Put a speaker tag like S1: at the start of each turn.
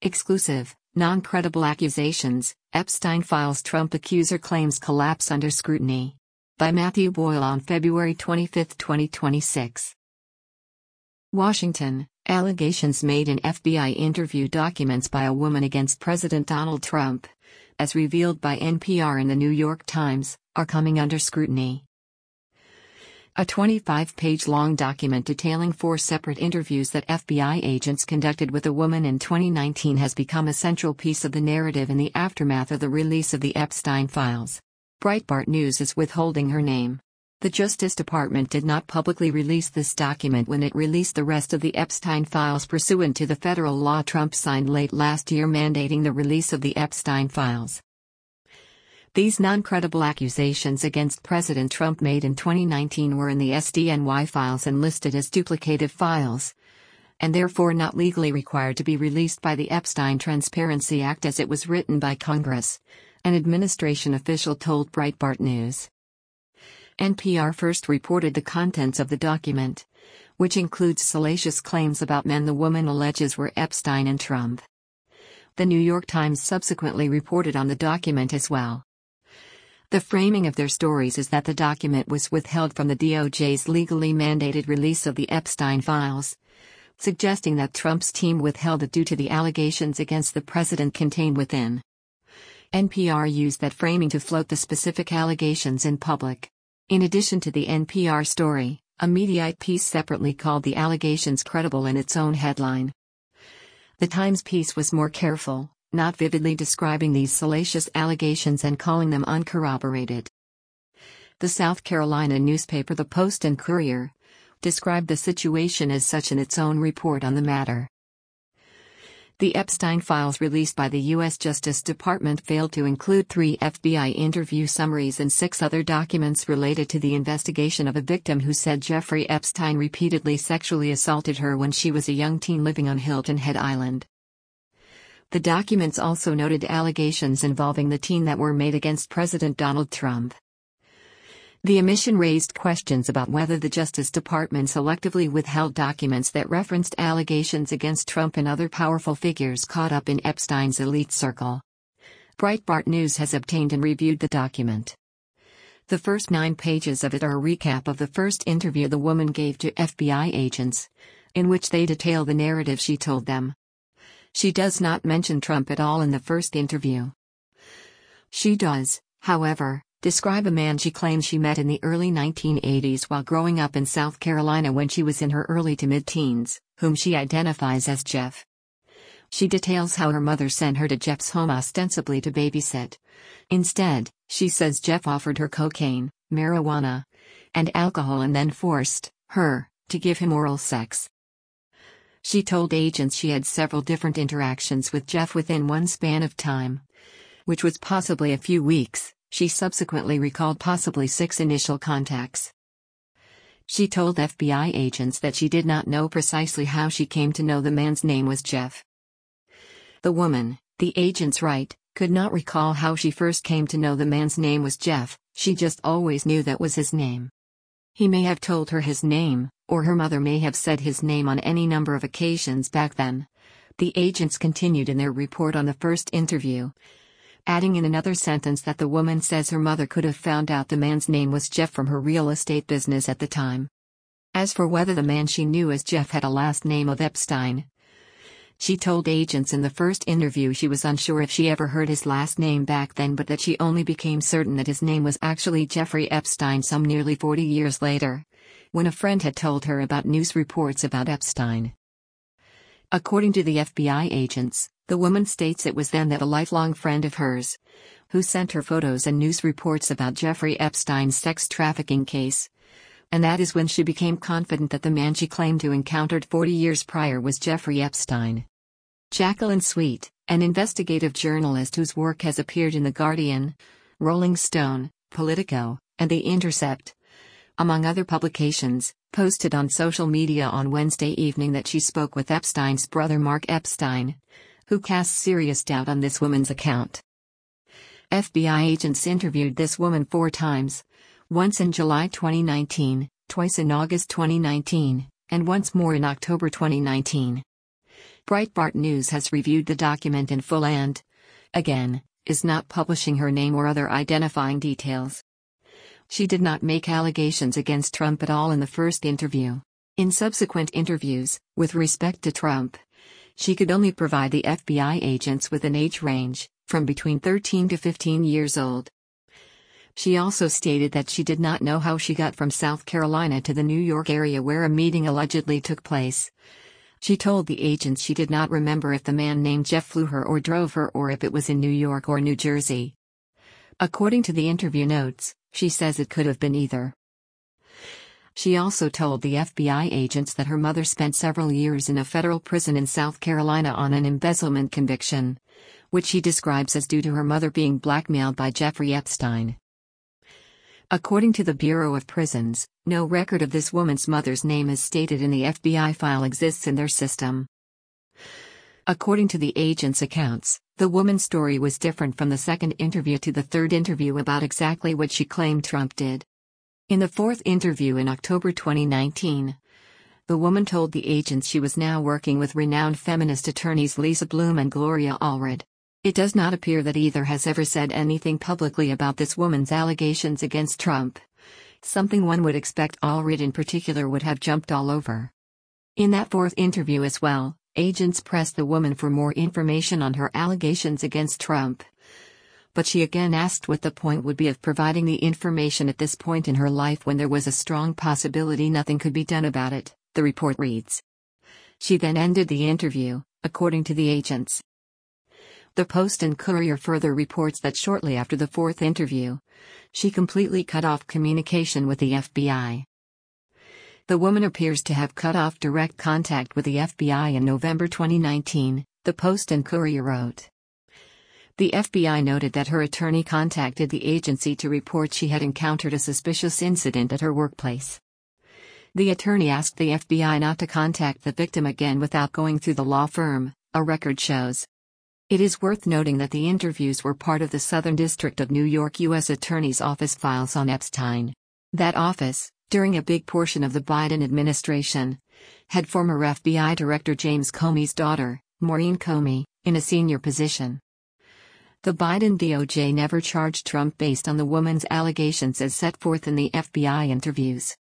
S1: Exclusive, non-credible accusations, Epstein files Trump accuser claims collapse under scrutiny. By Matthew Boyle on February 25, 2026. Washington, allegations made in FBI interview documents by a woman against President Donald Trump, as revealed by NPR and the New York Times, are coming under scrutiny. A 25-page-long document detailing 4 separate interviews that FBI agents conducted with a woman in 2019 has become a central piece of the narrative in the aftermath of the release of the Epstein files. Breitbart News is withholding her name. The Justice Department did not publicly release this document when it released the rest of the Epstein files pursuant to the federal law Trump signed late last year mandating the release of the Epstein files. These non-credible accusations against President Trump made in 2019 were in the SDNY files and listed as duplicative files, and therefore not legally required to be released by the Epstein Transparency Act as it was written by Congress, an administration official told Breitbart News. NPR first reported the contents of the document, which includes salacious claims about men the woman alleges were Epstein and Trump. The New York Times subsequently reported on the document as well. The framing of their stories is that the document was withheld from the DOJ's legally mandated release of the Epstein files, suggesting that Trump's team withheld it due to the allegations against the president contained within. NPR used that framing to float the specific allegations in public. In addition to the NPR story, a Mediaite piece separately called the allegations credible in its own headline. The Times piece was more careful, not vividly describing these salacious allegations and calling them uncorroborated. The South Carolina newspaper The Post and Courier described the situation as such in its own report on the matter. The Epstein files released by the U.S. Justice Department failed to include 3 FBI interview summaries and 6 other documents related to the investigation of a victim who said Jeffrey Epstein repeatedly sexually assaulted her when she was a young teen living on Hilton Head Island. The documents also noted allegations involving the teen that were made against President Donald Trump. The omission raised questions about whether the Justice Department selectively withheld documents that referenced allegations against Trump and other powerful figures caught up in Epstein's elite circle. Breitbart News has obtained and reviewed the document. The first 9 pages of it are a recap of the first interview the woman gave to FBI agents, in which they detail the narrative she told them. She does not mention Trump at all in the first interview. She does, however, describe a man she claims she met in the early 1980s while growing up in South Carolina when she was in her early to mid-teens, whom she identifies as Jeff. She details how her mother sent her to Jeff's home ostensibly to babysit. Instead, she says Jeff offered her cocaine, marijuana, and alcohol and then forced her to give him oral sex. She told agents she had several different interactions with Jeff within one span of time, which was possibly a few weeks. She subsequently recalled possibly 6 initial contacts. She told FBI agents that she did not know precisely how she came to know the man's name was Jeff. The woman, the agents write, could not recall how she first came to know the man's name was Jeff, she just always knew that was his name. He may have told her his name, or her mother may have said his name on any number of occasions back then. The agents continued in their report on the first interview, adding in another sentence that the woman says her mother could have found out the man's name was Jeff from her real estate business at the time. As for whether the man she knew as Jeff had a last name of Epstein, she told agents in the first interview she was unsure if she ever heard his last name back then, but that she only became certain that his name was actually Jeffrey Epstein some nearly 40 years later, when a friend had told her about news reports about Epstein. According to the FBI agents, the woman states it was then that a lifelong friend of hers, who sent her photos and news reports about Jeffrey Epstein's sex trafficking case, and that is when she became confident that the man she claimed to encountered 40 years prior was Jeffrey Epstein. Jacqueline Sweet, an investigative journalist whose work has appeared in The Guardian, Rolling Stone, Politico, and The Intercept, among other publications, posted on social media on Wednesday evening that she spoke with Epstein's brother Mark Epstein, who casts serious doubt on this woman's account. FBI agents interviewed this woman 4 times, once in July 2019, twice in August 2019, and once more in October 2019. Breitbart News has reviewed the document in full and, again, is not publishing her name or other identifying details. She did not make allegations against Trump at all in the first interview. In subsequent interviews, with respect to Trump, she could only provide the FBI agents with an age range, from between 13 to 15 years old. She also stated that she did not know how she got from South Carolina to the New York area where a meeting allegedly took place. She told the agents she did not remember if the man named Jeff flew her or drove her or if it was in New York or New Jersey. According to the interview notes, she says it could have been either. She also told the FBI agents that her mother spent several years in a federal prison in South Carolina on an embezzlement conviction, which she describes as due to her mother being blackmailed by Jeffrey Epstein. According to the Bureau of Prisons, no record of this woman's mother's name as stated in the FBI file exists in their system. According to the agents' accounts, the woman's story was different from the second interview to the third interview about exactly what she claimed Trump did. In the fourth interview in October 2019, the woman told the agents she was now working with renowned feminist attorneys Lisa Bloom and Gloria Allred. It does not appear that either has ever said anything publicly about this woman's allegations against Trump, something one would expect Allred in particular would have jumped all over. In that fourth interview as well, agents pressed the woman for more information on her allegations against Trump. But she again asked what the point would be of providing the information at this point in her life when there was a strong possibility nothing could be done about it, the report reads. She then ended the interview, according to the agents. The Post and Courier further reports that shortly after the fourth interview, she completely cut off communication with the FBI. The woman appears to have cut off direct contact with the FBI in November 2019, the Post and Courier wrote. The FBI noted that her attorney contacted the agency to report she had encountered a suspicious incident at her workplace. The attorney asked the FBI not to contact the victim again without going through the law firm, a record shows. It is worth noting that the interviews were part of the Southern District of New York U.S. Attorney's Office files on Epstein. That office, during a big portion of the Biden administration, had former FBI Director James Comey's daughter, Maureen Comey, in a senior position. The Biden DOJ never charged Trump based on the woman's allegations as set forth in the FBI interviews.